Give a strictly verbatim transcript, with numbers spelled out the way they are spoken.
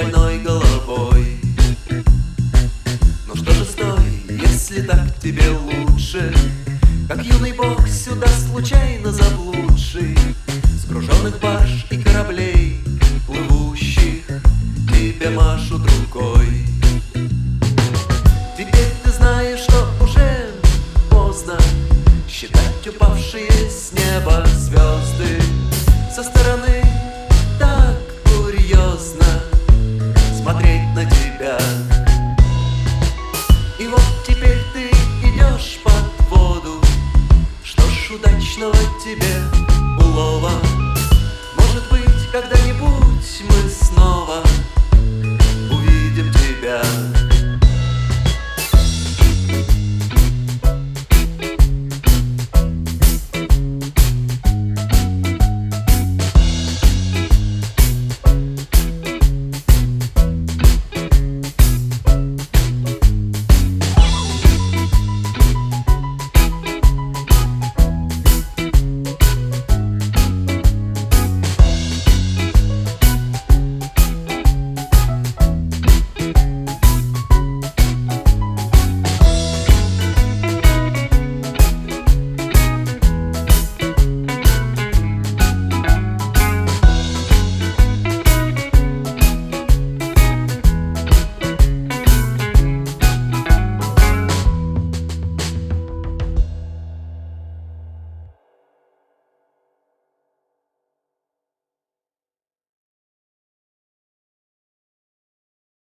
больной головой. Ну что же, стой, если так тебе лучше, как юный бог сюда случайно заблудший, с груженных барж и кораблей плывущих тебе машут рукой. Теперь ты знаешь, что уже поздно считать упавшие с неба звезды. Со стороны так курьезно смотреть на тебя.